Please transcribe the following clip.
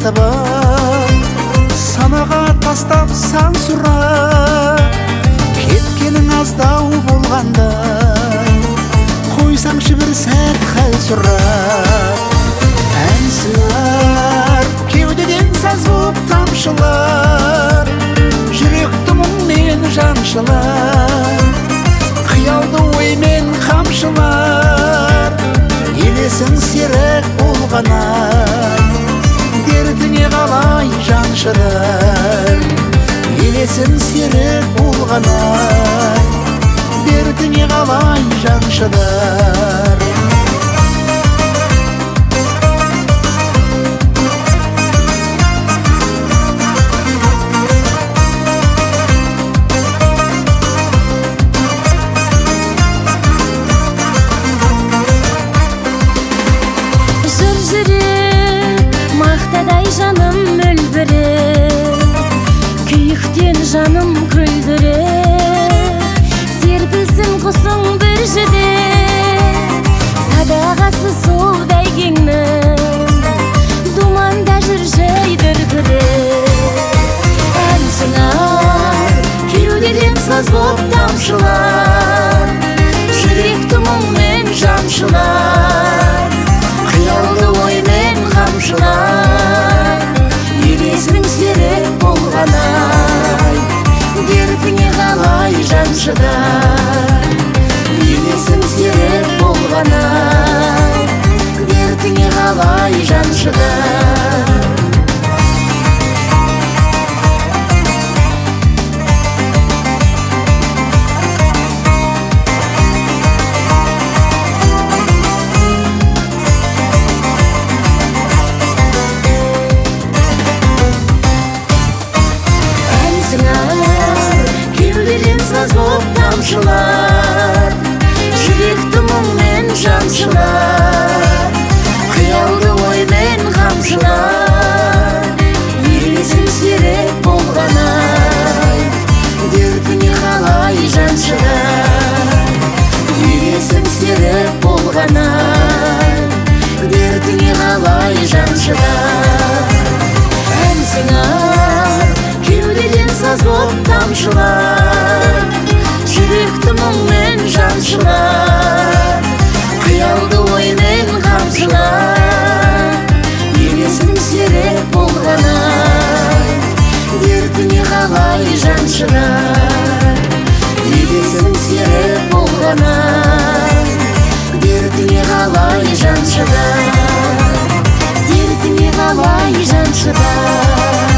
бақыты бар, санаға тастап сан сұрап, кеткенің аздау болғандай, қойсаңшы бір сәт хәл сұрап. Ән сыңар кеудеден саз боп тамшылар, жүректі мұңмен жаншылар, қиялды оймен қамшылар. Елесің серік болғанай, дертіңе қалай жан шыдар. Елесің серік болғанай, дертіңе қалай жан шыдар. Жаным мөлбіреп, күйіктен жаным күлдіреп, серпілсін құсың бір жіде, садағасы сол бәйгеңнің, думанда жүр жайдырғыреп. Ән сыңар кеудеден саз боп тамшылар, жүректі мұңмен жаншылар, қиялды оймен қамшылар. Елесің серік болғанай, дертіңе қалай жан шыдар. Елесің серік болғанай, дертіңе қалай жан шыдар. Саз боп тамшылар, жүректі мұңмен жаншылар, қиялды оймен қамшылар. Елесің серік болғанай, дертіңе қалай жан шыдар. Елесің серік болғанай, дертіңе қалай жан шыдар. Ән сыңар кеудеден саз боп тамшылар, жүректі мұңмен жаншылар, қиялды оймен қамшылар. Елесің серік болғанай, дертіңе қалай жан шыдар. Елесің серік болғанай, дертіңе қалай жан шыдар. Дертіңе қалай жан шыдар.